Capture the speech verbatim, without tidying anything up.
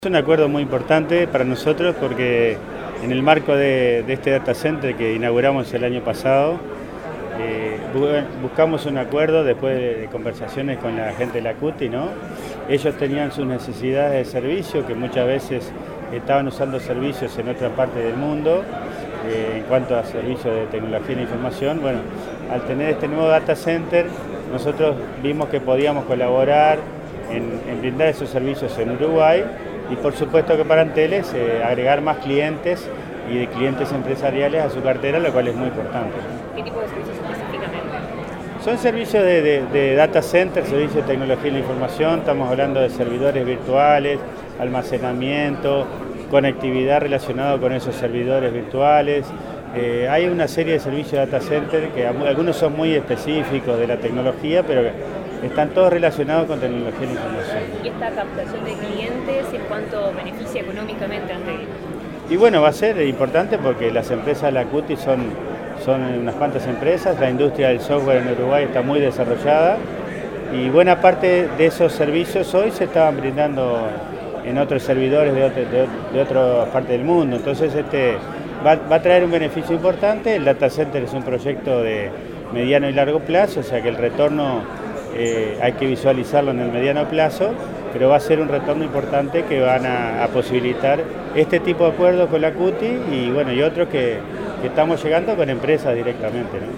Es un acuerdo muy importante para nosotros porque en el marco de, de este data center que inauguramos el año pasado, eh, buscamos un acuerdo después de, de conversaciones con la gente de la CUTI, ¿no? Ellos tenían sus necesidades de servicio, que muchas veces estaban usando servicios en otra parte del mundo, eh, en cuanto a servicios de tecnología de información. Bueno, al tener este nuevo data center, nosotros vimos que podíamos colaborar en, en brindar esos servicios en Uruguay. Y por supuesto que para Anteles eh, agregar más clientes y de clientes empresariales a su cartera, lo cual es muy importante. ¿Qué tipo de servicios específicamente? Son servicios de, de, de data center, servicios de tecnología de la información, estamos hablando de servidores virtuales, almacenamiento, conectividad relacionada con esos servidores virtuales. Eh, hay una serie de servicios de data center que algunos son muy específicos de la tecnología, pero están todos relacionados con tecnología de la información. ¿Y esta captación de clientes en cuanto beneficia económicamente a Anteles? Y bueno, va a ser importante porque las empresas de la CUTI son, son unas cuantas empresas, la industria del software en Uruguay está muy desarrollada y buena parte de esos servicios hoy se estaban brindando en otros servidores de, otro, de, de otras partes del mundo. Entonces este va, va a traer un beneficio importante. El data center es un proyecto de mediano y largo plazo, o sea que el retorno Eh, hay que visualizarlo en el mediano plazo, pero va a ser un retorno importante que van a, a posibilitar este tipo de acuerdos con la CUTI y bueno y otros que, que estamos llegando con empresas directamente, ¿no?